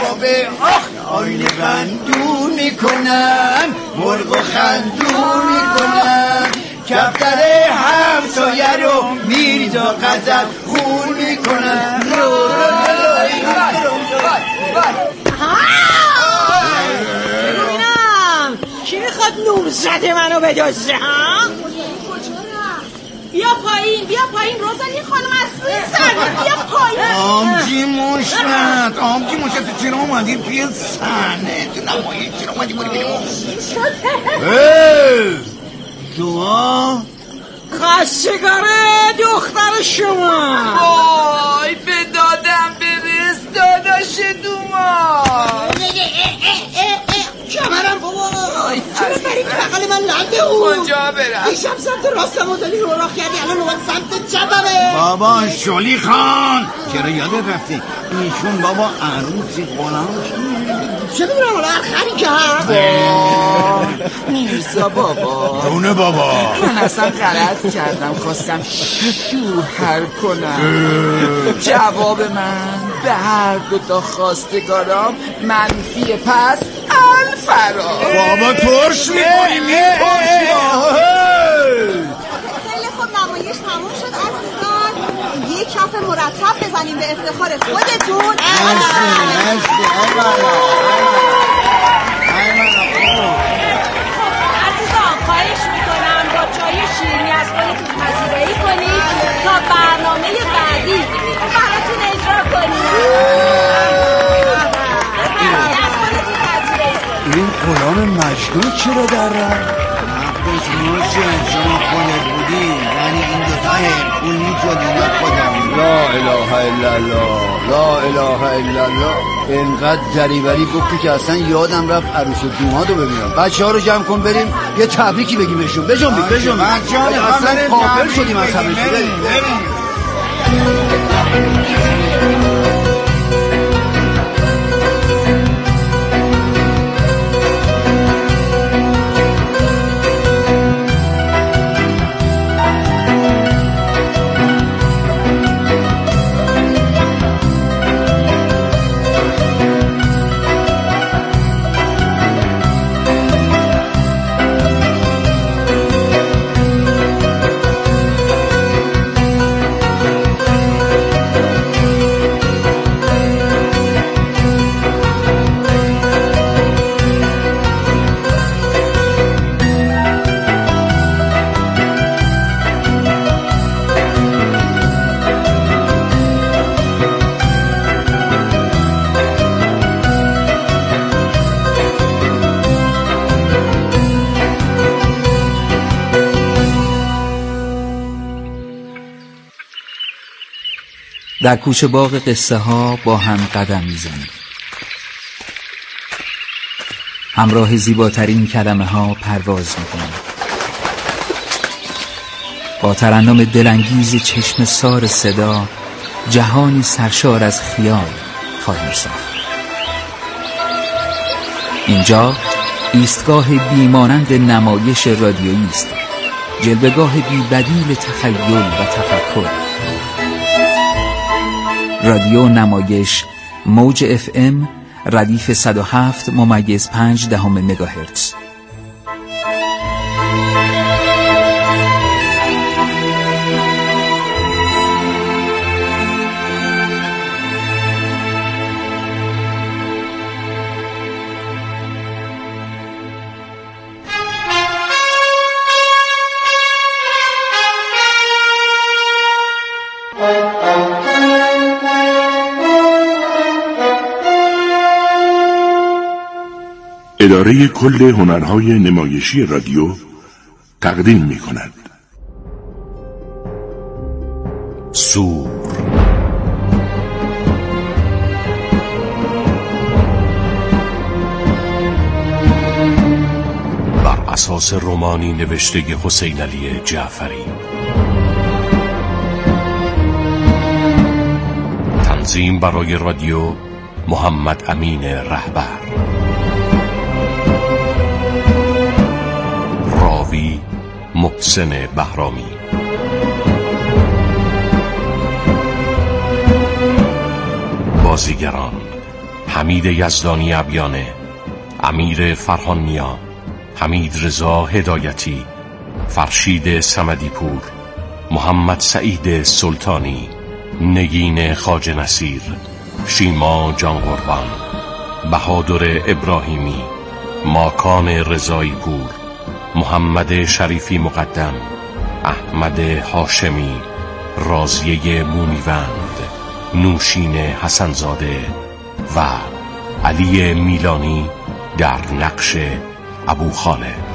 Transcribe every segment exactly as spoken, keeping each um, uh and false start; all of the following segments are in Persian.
خوابه آخ آینه بندون میکنم مرغ و خندون میکنم کفتر همسایه رو میریز و غزل خون میکنم ببینم کی میخواد نوزده منو بدزده ها؟ بیا پایین بیا پایین روزانی خانم از روی صحنه بیا پایین. آمجی مشمت آمجی مشمت تو چرا اومدی توی صحنه تو نمایی چرا اومدی بودی بینیم شما خواستگاره دختر شما وای به دادم برس داداش دوما کمرم بابا چرا برای بقل من لنده بود کجا برم دیشب سمت راستم و داری رو راه کردی الان نوبت سمت چپمه. بابا شلی خان چرا یادت رفتی ایشون بابا عروسی غلام چه میدونم حالا خری کرد میرزا بابا جونه بابا من اصلا غلط کردم خواستم شوهر کنم جواب من به هر دوتا خواستگارام منفی پس الفرا بابا ترش میکنی میترشی خیلی خوب نمایش تموم شد عزیزان یک کف مرتب بزنیم به افتخار خودتون. عزیزان خواهش میکنم با چای شیرینی از خودتون پذیرایی کنید تا برنامه بعدی براتون اجرا کنید. از خودتون پذیرایی کنید. این غلام مجنون چرا در رفت؟ نقدش موشه شما خودت بودی یعنی این دوتا هرکول میشد یا خودم. لا اله الا الله لا اله الا الله. اینقدر دریوری گفتی که اصلا یادم رفت عروس و دومادو ببینم. بچه ها رو جمع کن بریم یه تبریکی بگیم بهشون. بجنبید بجنبید اصلا کافر شدیم از همه شده. در کوچه باغ قصه ها با هم قدم میزنیم. همراه زیباترین کلمه ها پرواز میکنیم. با ترنم دلانگیز چشم سار صدا جهانی سرشار از خیال خواهیم ساخت. اینجا ایستگاه بیمانند نمایش رادیویی است، جلوه‌گاه بی‌بدیل تخیل و تفکر. رادیو نمایش موج اف ام ردیف صد و هفت ممیز پنج دهم مگاهرتز. اداره کل هنرهای نمایشی رادیو تقدیم می کند سور. بر اساس رمانی نوشته حسین علی جعفری. تنظیم برای رادیو محمد امین رهبر. راوی محسن بهرامی. بازیگران حمید یزدانی ابیانه، امیر فرهان نیا، حمید رضا هدایتی، فرشید صمدی پور، محمد سعید سلطانی، نگین خواجه نصیر، شیما جان قربان، بهادر ابراهیمی، ماکان رضایی پور، محمد شریفی مقدم، احمد هاشمی، راضیه مومیوند، نوشین حسنزاده و علی میلانی در نقش ابو خالد.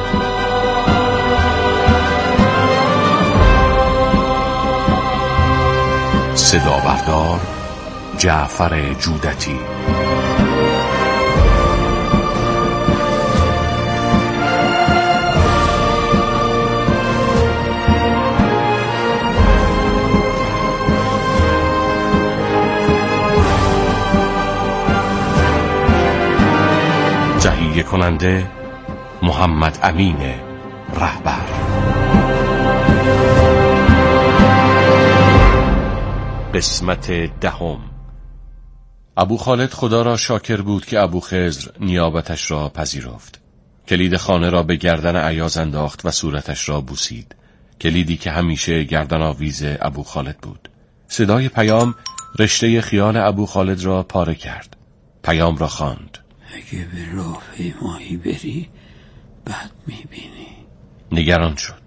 صدا بردار جعفر جودتی. تهیه کننده محمد امین رهبر. قسمت دهم. ابو خالد خدا را شاکر بود که ابو خضر نیابتش را پذیرفت. کلید خانه را به گردن عیاز انداخت و صورتش را بوسید، کلیدی که همیشه گردن آویز ابو خالد بود. صدای پیام رشته خیال ابو خالد را پاره کرد. پیام را خواند: اگه به راهپیمایی بری بعد میبینی. نگران شد.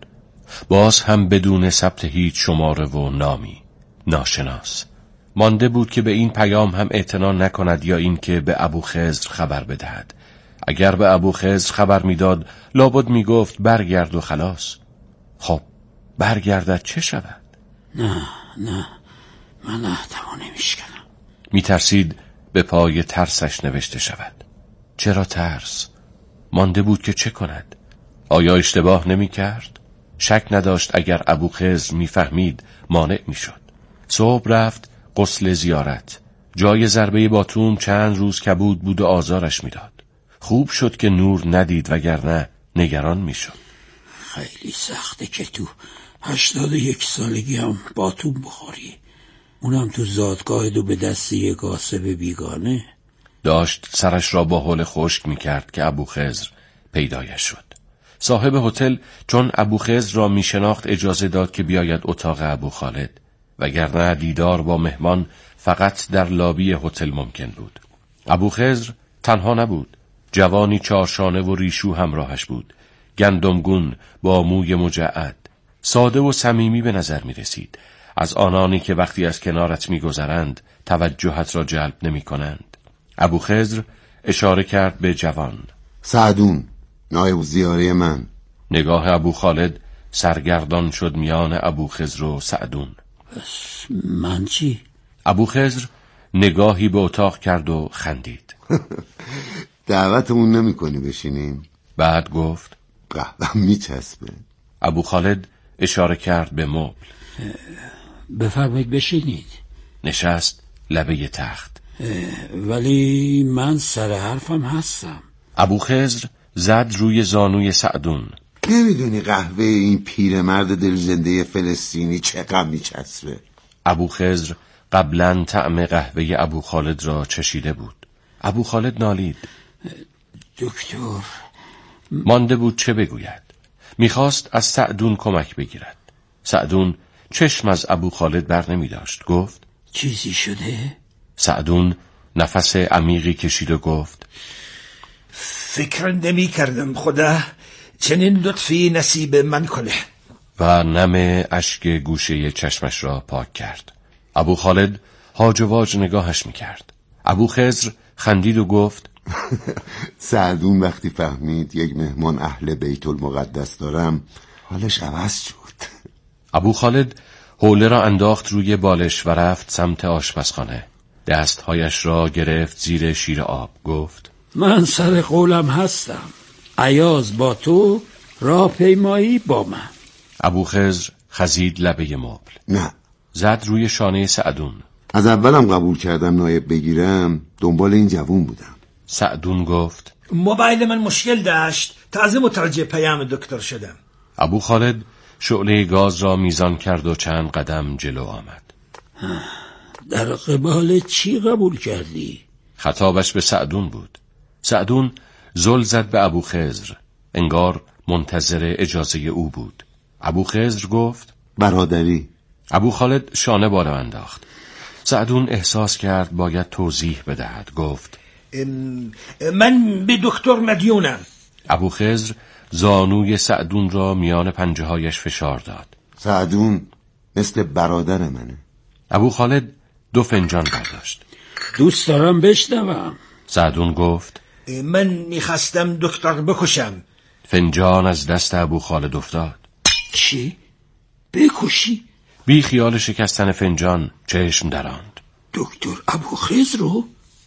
باز هم بدون ثبت هیچ شماره و نامی. ناشناس. مانده بود که به این پیام هم اعتنا نکند یا این که به ابو خضر خبر بدهد. اگر به ابو خضر خبر میداد لابد میگفت برگرد و خلاص. خب برگردد چه شود؟ نه نه من احتمال نمیشکنم. میترسید به پای ترسش نوشته شود. چرا ترس؟ مانده بود که چه کند؟ آیا اشتباه نمی کرد؟ شک نداشت اگر ابو خضر میفهمید مانع میشد. صبح رفت غسل زیارت. جای ضربه باتوم چند روز کبود بود و آزارش میداد. خوب شد که نور ندید وگرنه نگران میشد. خیلی سخته که تو هشتاد و یک سالگی هم باتوم بخوری، اونم تو زادگاه دو به دست یک غاصب بیگانه. داشت سرش را با حول خشک میکرد که ابو خضر پیدایش شد. صاحب هتل چون ابو خضر را میشناخت اجازه داد که بیاید اتاق ابو خالد، وگرنه دیدار با مهمان فقط در لابی هتل ممکن بود. ابو خضر تنها نبود. جوانی چارشانه و ریشو همراهش بود، گندمگون با موی مجعد، ساده و صمیمی به نظر می رسید. از آنانی که وقتی از کنارت می گذرند توجهت را جلب نمی کنند. ابو خضر اشاره کرد به جوان. سعدون، نایب زیاره من. نگاه ابو خالد سرگردان شد میان ابو خضر و سعدون. بس من چی؟ ابو خضر نگاهی به اتاق کرد و خندید. دعوتمون نمی کنی بشینیم؟ بعد گفت قهوه میچسبه. ابو خالد اشاره کرد به مبل. بفرمایید بشینید. نشست لبه تخت. ولی من سر حرفم هستم. ابو خضر زد روی زانوی سعدون. نمیدونی قهوه این پیرمرد دل زنده فلسطینی چقدر میچسبه؟ ابو خضر قبلا طعم قهوه ابو خالد را چشیده بود. ابو خالد نالید. دکتر مانده بود چه بگوید. میخواست از سعدون کمک بگیرد. سعدون چشم از ابو خالد بر نمی داشت. گفت چیزی شده؟ سعدون نفس عمیقی کشید و گفت فکر نمی کردم خدا چنین لطفی نصیب من کنه. و نم اشک گوشه چشمش را پاک کرد. ابو خالد هاج و واج نگاهش میکرد. ابو خضر خندید و گفت سعدون وقتی فهمید یک مهمان اهل بیت المقدس دارم حالش عوض شد. ابو خالد حوله را انداخت روی بالش و رفت سمت آشپزخانه. دستهایش را گرفت زیر شیر آب. گفت من سر قولم هستم. عیاز با تو، راهپیمایی با من. ابو خضر خزید لبه مبل. نه. زد روی شانه سعدون. از اولم قبول کردم نایب بگیرم، دنبال این جوون بودم. سعدون گفت موبایل من مشکل داشت، تازه متوجه پیام دکتر شدم. ابو خالد شعله گاز را میزان کرد و چند قدم جلو آمد. در قبال چی قبول کردی؟ خطابش به سعدون بود. سعدون زل زد به ابوخضر، انگار منتظر اجازه او بود. ابوخضر گفت برادری. ابوخالد شانه بالا انداخت. سعدون احساس کرد باید توضیح بدهد. گفت من به دکتر مدیونم. ابوخضر زانوی سعدون را میان پنجه هایش فشار داد. سعدون مثل برادر منه. ابوخالد دو فنجان برداشت. دوست دارم بشنوم. سعدون گفت من میخواستم دکتر بکشم. فنجان از دست ابوخالد افتاد. چی؟ بکشی؟ بی خیال شکستن فنجان چشم دراند. دکتر ابوخضر رو؟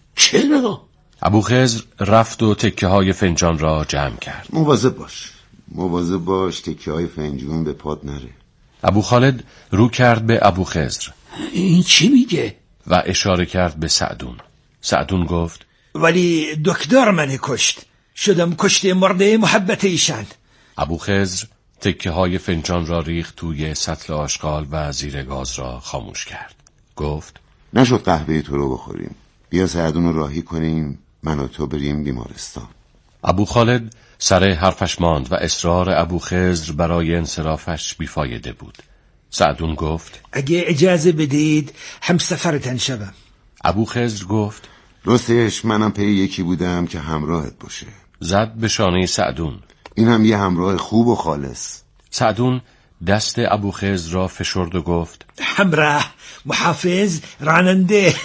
چرا؟ ابوخضر رفت و تکه های فنجان را جمع کرد. مواظب باش مواظب باش تکه های فنجون به پات نره. ابوخالد رو کرد به ابوخضر. این چی میگه؟ و اشاره کرد به سعدون. سعدون گفت ولی دکتر منو کشت، شدم کشته مرده محبت ایشان. ابوخضر تکه های فنجان را ریخت توی سطل آشغال و زیر گاز را خاموش کرد. گفت نشد قهوه تو رو بخوریم، بیا سعدون رو راهی کنیم، من و تو بریم بیمارستان. ابوخالد سر حرفش ماند و اصرار ابوخضر برای انصرافش بیفایده بود. سعدون گفت اگه اجازه بدید همسفرتن شوم. ابوخضر گفت راستش منم پی یکی بودم که همراهت باشه. زد به شانه سعدون. این هم یه همراه خوب و خالص. سعدون دست ابوخضر را فشرد و گفت همراه، محافظ، راننده.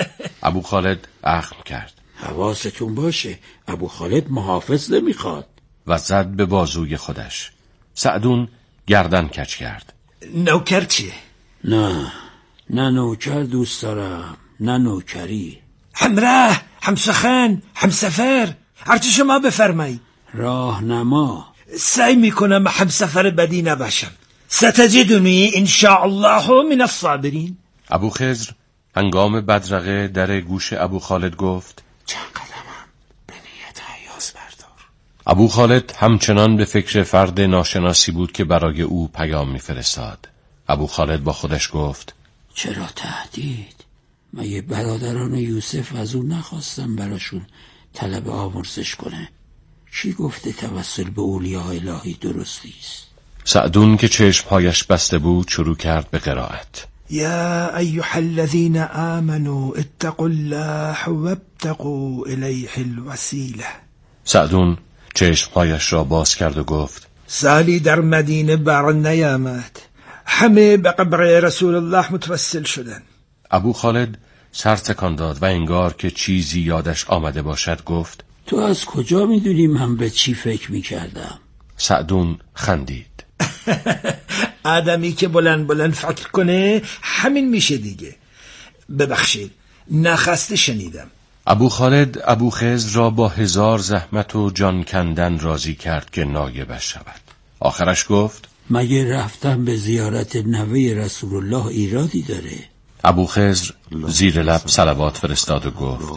ابوخالد اخم کرد. حواستون باشه، ابوخالد محافظ نمیخواد. و زد به بازوی خودش. سعدون گردن کج کرد. نوکر چیه؟ نه نه نوکر دوست دارم، نه نوکری. همراه، همسخن، همسفر، هرچی شما بفرمایی. راهنما. سعی میکنم همسفر بدی نباشم. ستجدنی انشاءالله من الصابرین. ابوخضر هنگام بدرقه در گوش ابوخالد گفت چند قدمم به نیت حیاس بردار. ابوخالد همچنان به فکر فرد ناشناسی بود که برای او پیام میفرستاد. ابوخالد با خودش گفت چرا تهدید؟ مگه برادران یوسف از اون نخواستم براشون طلب آمرزش کنه؟ کی گفته توسل به اولیاء الهی درستی است؟ سعدون که چشمهایش بسته بود شروع کرد به قرائت. یا ایها الذین آمنوا اتقوا الله وابتغوا الیه الوسیله. سعدون چشمهایش را باز کرد و گفت سالی در مدینه بر نیامد، همه به قبر رسول الله متوسل شدن. ابوخالد سر تکان داد و انگار که چیزی یادش آمده باشد گفت تو از کجا میدونی من به چی فکر میکردم؟ سعدون خندید. آدمی که بلند بلند فکر کنه همین میشه دیگه. ببخشید نخسته شنیدم. ابوخالد ابوخضر را با هزار زحمت و جان کندن راضی کرد که نایبش شود. آخرش گفت مگه رفتم به زیارت نوه رسول الله ایرادی داره؟ ابوخضر زیر لب صلوات فرستاد و گفت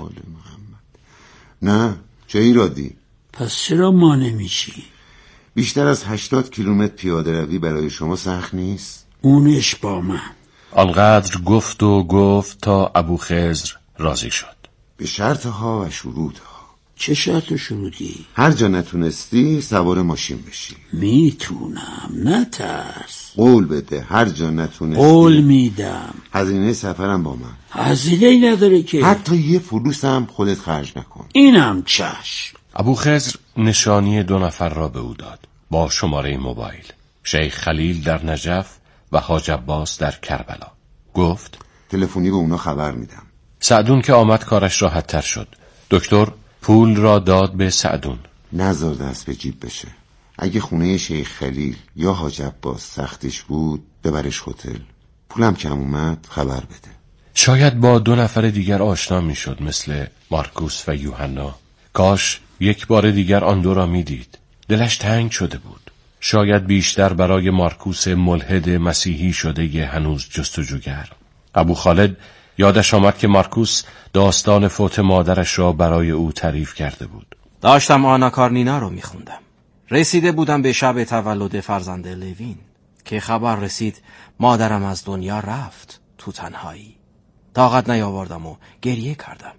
نه، چه ایرادی؟ پس چرا ما نمیشی؟ بیشتر از هشتاد کیلومتر پیاده روی برای شما سخت نیست؟ اونش با من. آنقدر گفت و گفت تا ابوخضر راضی شد. به شرط ها و شروط ها. چه شرط و شروطی؟ هر جا نتونستی سوار ماشین بشی. میتونم، نترس. قول بده هر جا نتونستی. قول میدم. هزینه سفرم با من. هزینه ای نداره که. حتی یه فلوس هم خودت خرج نکن. اینم چشم. ابوخضر نشانی دو نفر را به او داد با شماره موبایل. شیخ خلیل در نجف و حاج عباس در کربلا. گفت تلفنی به اونا خبر میدم. سعدون که آمد کارش راحت تر شد. دکتر پول را داد به سعدون. نذار دست به جیب بشه. اگه خونه شیخ خلیل یا حاج عباس سختش بود ببرش هتل. پولم کم اومد خبر بده. شاید با دو نفر دیگر آشنا میشد مثل مارکوس و یوحنا. کاش یک بار دیگر آن دو را میدید. دلش تنگ شده بود. شاید بیشتر برای مارکوس ملحد مسیحی شده ی هنوز جستجوگر. ابوخالد یادش آمد که مارکوس داستان فوت مادرش را برای او تعریف کرده بود. داشتم آنا کارنینا رو میخوندم. رسیده بودم به شب تولد فرزند لوین که خبر رسید مادرم از دنیا رفت تو تنهایی. طاقت نیاوردم و گریه کردم.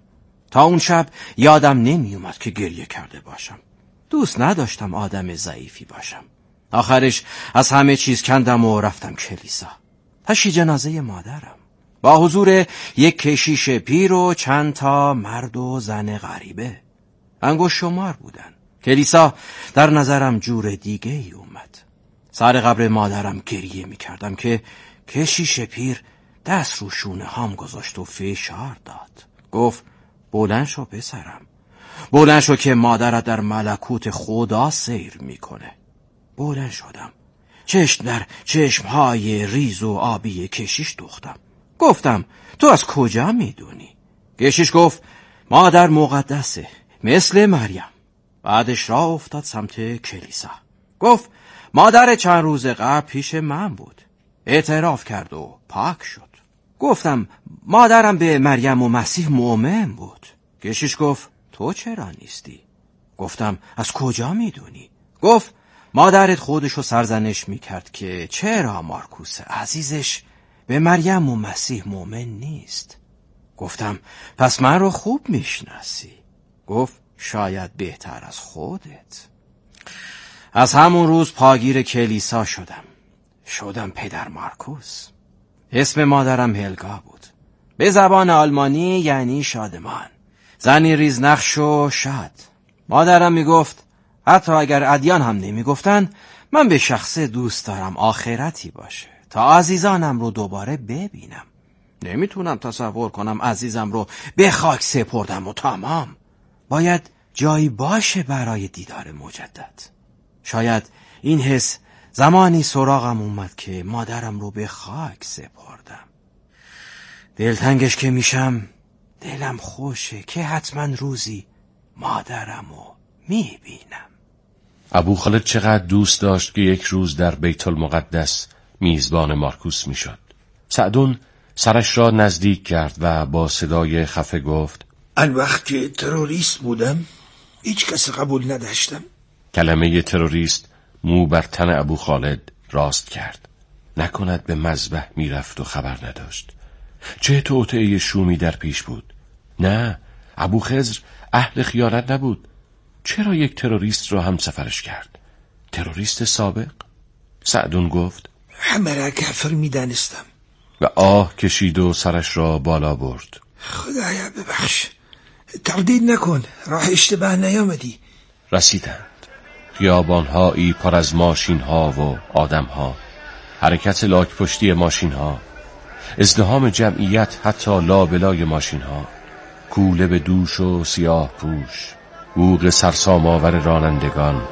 تا اون شب یادم نمی اومد که گریه کرده باشم. دوست نداشتم آدم ضعیفی باشم. آخرش از همه چیز کندم و رفتم کلیسا. تشییع جنازه مادرم با حضور یک کشیش پیر و چند تا مرد و زن غریبه. انگشت شمار بودن. کلیسا در نظرم جور دیگه ای اومد. سر قبر مادرم گریه می کردم که کشیش پیر دست رو شونه هام گذاشت و فشار داد. گفت بلند شو پسرم، بلند شو که مادرت در ملکوت خدا سیر میکنه. بلند شدم. چشم در چشمهای ریز و آبی کشیش دوختم. گفتم تو از کجا میدونی؟ کشیش گفت مادر مقدسه مثل مریم. بعدش راه افتاد سمت کلیسا. گفت مادر چند روز قبل پیش من بود. اعتراف کرد و پاک شد. گفتم مادرم به مریم و مسیح مؤمن بود. کشیش گفت تو چرا نیستی؟ گفتم از کجا میدونی؟ گفت مادرت خودشو سرزنش میکرد که چرا مارکوس عزیزش به مریم و مسیح مؤمن نیست. گفتم پس من رو خوب میشناسی. گفت شاید بهتر از خودت. از همون روز پاگیر کلیسا شدم. شدم پدر مارکوس. اسم مادرم هلگا بود. به زبان آلمانی یعنی شادمان. زنی ریزنقش و شاد. مادرم میگفت حتی اگر ادیان هم نمیگفتن من به شخصه دوست دارم آخرتی باشه تا عزیزانم رو دوباره ببینم. نمیتونم تصور کنم عزیزم رو به خاک سپردم و تمام. باید جایی باشه برای دیدار مجدد. شاید این حس زمانی سراغم اومد که مادرم رو به خاک سپردم. دلتنگش که میشم دلم خوشه که حتما روزی مادرم رو میبینم. ابو خالد چقدر دوست داشت که یک روز در بیت المقدس میزبان مارکوس میشد. سعدون سرش را نزدیک کرد و با صدای خفه گفت آن وقت که تروریست بودم هیچ کس قبول نداشتم. کلمه تروریست مو بر تن ابو خالد راست کرد. نکند به مذبح میرفت و خبر نداشت. چه توطئه شومی در پیش بود. نه، ابو خضر اهل خیانت نبود. چرا یک تروریست را هم سفرش کرد؟ تروریست سابق؟ سعدون گفت همه را کافر میدانستم. و آه کشید و سرش را بالا برد. خدایا ببخش، تردید نکن، راه اشتباه نیامدی. رسیدند. خیابانهایی پر از ماشینها و آدمها، حرکت لاک پشتی ماشینها، ازدحام جمعیت حتی لابلای ماشینها، کوله به دوش و سیاه پوش، بوق سرسام آور رانندگان،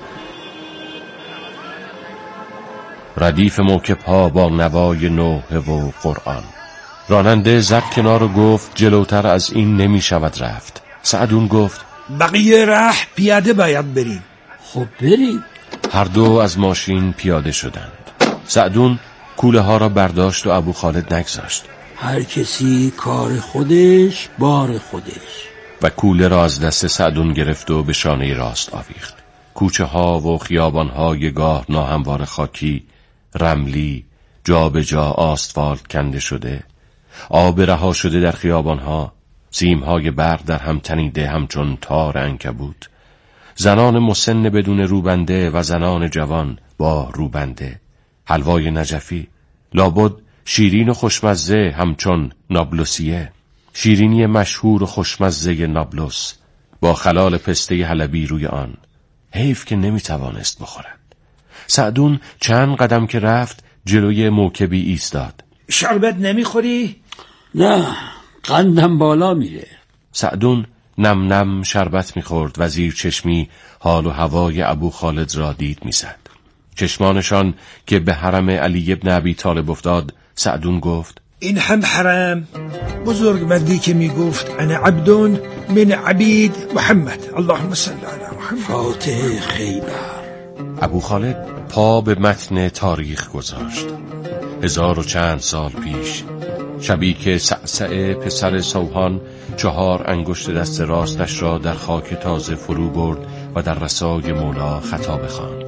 ردیف موکب‌ها با نوای نوحه و قرآن. راننده زد کنار و گفت جلوتر از این نمی شود رفت. سعدون گفت بقیه راه پیاده باید بریم. خب بریم. هر دو از ماشین پیاده شدند. سعدون کوله ها را برداشت و ابو خالد نگذاشت. هر کسی کار خودش بار خودش. و کوله را از دست سعدون گرفت و به شانه راست آویخت. کوچه ها و خیابان های گاه ناهموار خاکی، رملی، جا به جا آسفالت کنده شده، آب رها شده در خیابان ها، سیم های برق در هم تنیده همچون تار عنکبوت، زنان مسن بدون روبنده و زنان جوان با روبنده، حلوای نجفی، لابد شیرین و خوشمزه همچون نابلسیه، شیرینی مشهور و خوشمزه نابلس با خلال پسته حلبی روی آن. حیف که نمیتوانست بخورد. سعدون چند قدم که رفت جلوی موکبی ایستاد. شربت نمیخوری؟ نه، قندم بالا میره. سعدون نم نم شربت میخورد و زیر چشمی حال و هوای ابو خالد را دید میزد. چشمانشان که به حرم علی ابن ابی طالب افتاد، سعدون گفت این هم حرام. بزرگمردی که میگفت انا عبدون من عبید محمد، اللهم صل علی محمد. فاتح خیبر. ابو خالد پا به متن تاریخ گذاشت. هزار و چند سال پیش، شبی که سعسعه پسر سوهان چهار انگشت دست راستش را در خاک تازه فرو برد و در رسای مولا خطاب خواند.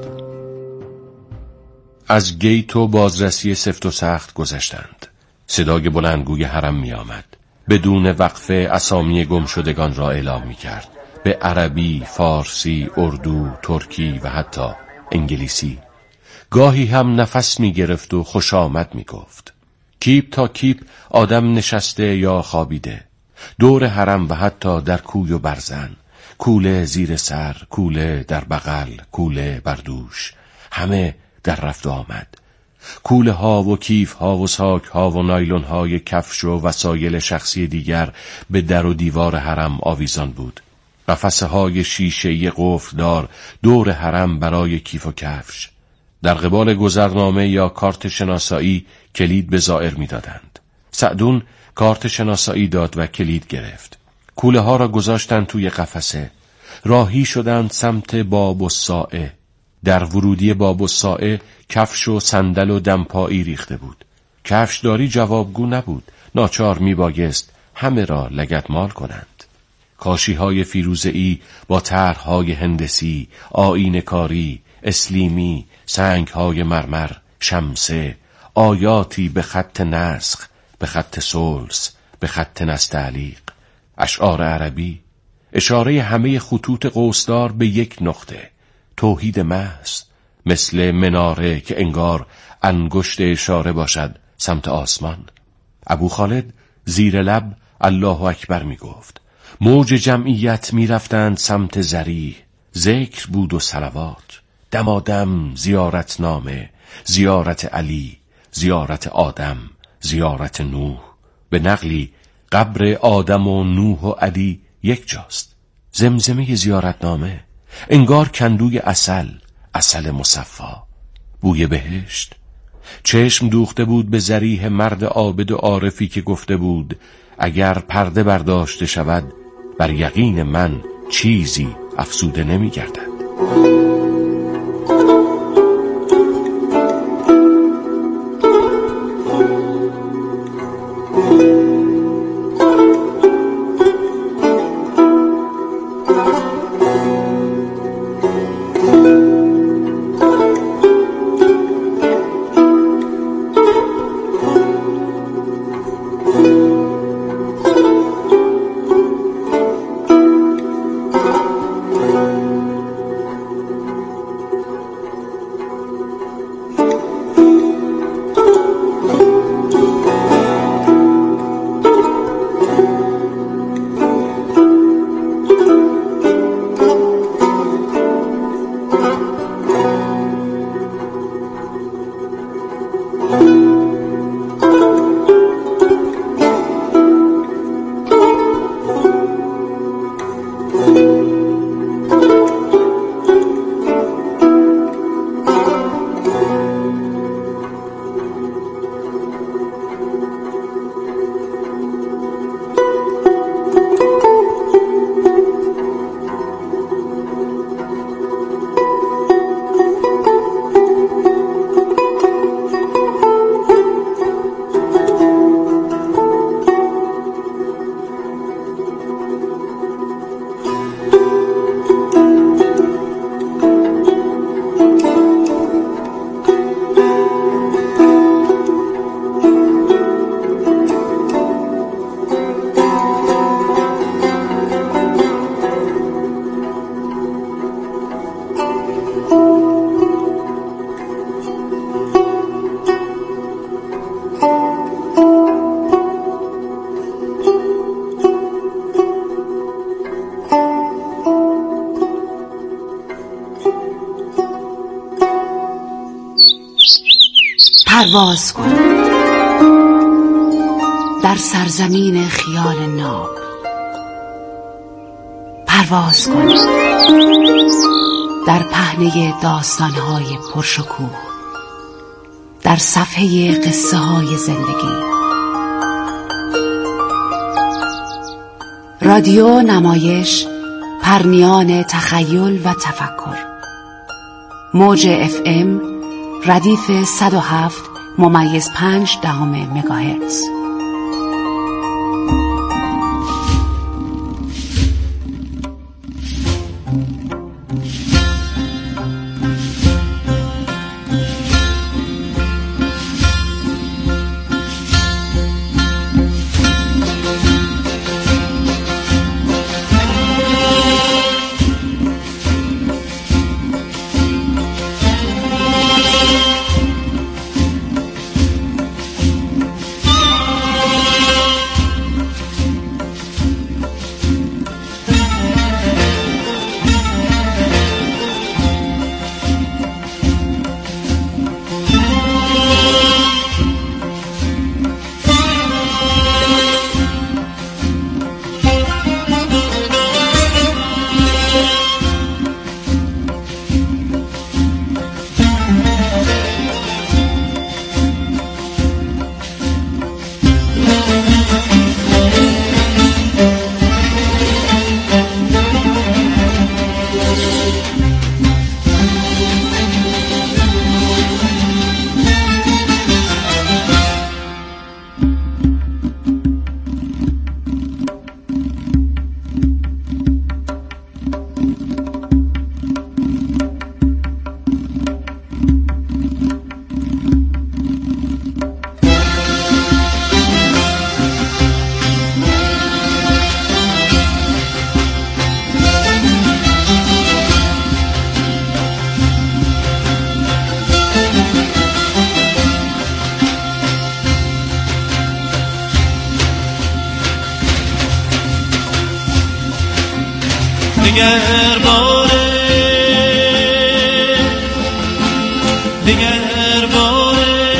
از گیت و بازرسی سفت و سخت گذشتند. صدای بلندگوی حرم می آمد. بدون وقفه اسامی گمشدگان را اعلام می کرد، به عربی، فارسی، اردو، ترکی و حتی انگلیسی. گاهی هم نفس می گرفت و خوش آمد می گفت. کیپ تا کیپ آدم نشسته یا خوابیده، دور حرم و حتی در کوی و برزن، کوله زیر سر، کوله در بغل، کوله بر دوش، همه در رفت و آمد. کوله ها و کیف ها و ساک ها و نایلون های کفش و وسایل شخصی دیگر به در و دیوار حرم آویزان بود. قفسه های شیشه‌ای قفلدار دور حرم برای کیف و کفش. در قبال گذرنامه یا کارت شناسایی کلید به زائر می دادند. سعدون کارت شناسایی داد و کلید گرفت. کوله ها را گذاشتند توی قفسه. راهی شدند سمت باب الساعه. در ورودی باب الساعه کفش و صندل و دمپایی ریخته بود. کفشداری جوابگو نبود. ناچار می بایست همه را لگدمال کنند. کاشی های فیروزه‌ای با طرح‌های هندسی، آیینه کاری، اسلیمی، سنگ های مرمر، شمسه، آیاتی به خط نسخ، به خط سلس، به خط نستعلیق، اشعار عربی، اشاره همه خطوط قوسدار به یک نقطه، توحید محض، مثل مناره که انگار انگشت اشاره باشد سمت آسمان. ابو خالد زیر لب الله اکبر می گفت. موج جمعیت می رفتند سمت زریح، ذکر بود و صلوات، دمادم زیارت نامه، زیارت علی، زیارت آدم، زیارت نوح. به نقلی قبر آدم و نوح و علی یک جاست. زمزمه زیارت نامه، انگار کندوی عسل، عسل مصفا، بوی بهشت. چشم دوخته بود به ذریح مرد عابد و عارفی که گفته بود اگر پرده برداشته شود بر یقین من چیزی افسوده نمی گردد. پرواز کن در سرزمین خیال ناب، پرواز کن در پهنه داستانهای پرشکوه، در صفحه قصه های زندگی. رادیو نمایش، پرنیان تخیل و تفکر. موج اف ام ردیف صد و هفت ممیز پنج دهم مگاهرتز. دیگر باره دیگر باره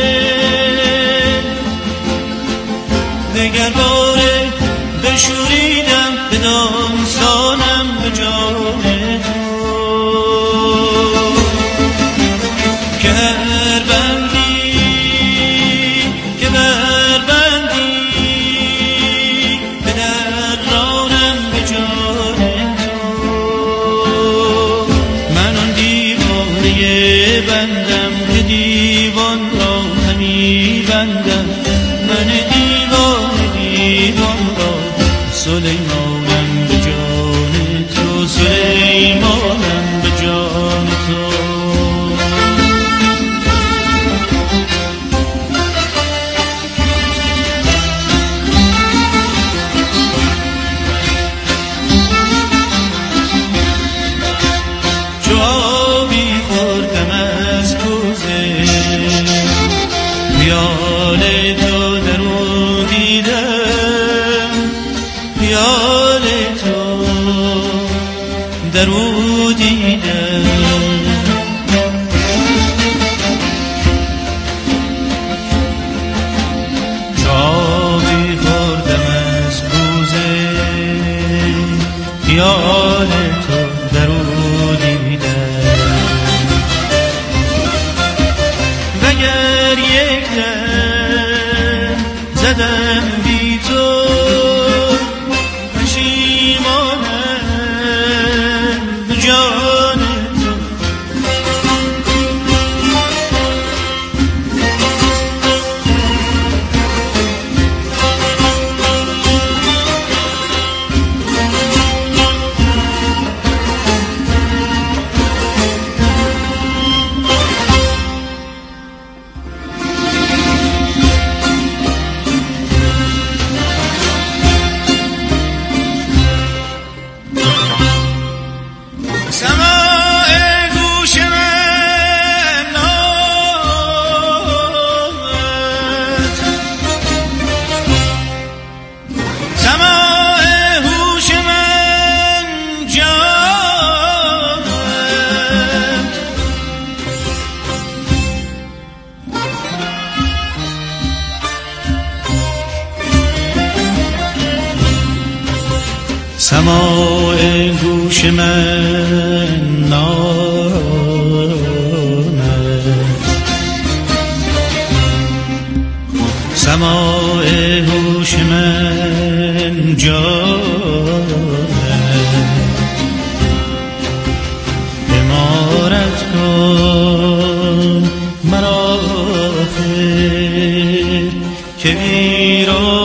دیگر باره بشوریدم به دامسانم به جان تو که هر بندی که بر بندی به در رانم به جان بندم که دیوان را همی بندم من دیوان دیوان را سلیمانم به جان تو سلیمانم به جان تو خیال تو درو دیدم خیال تو درو دیدم چابی خوردم از کوزه خیال تو درو دیدم وگر یک دم زدم بی تو پشیمانم به جان تو سماع گوش من نارانت سماع هوش من جانت امارت کن مرا خیر که ویران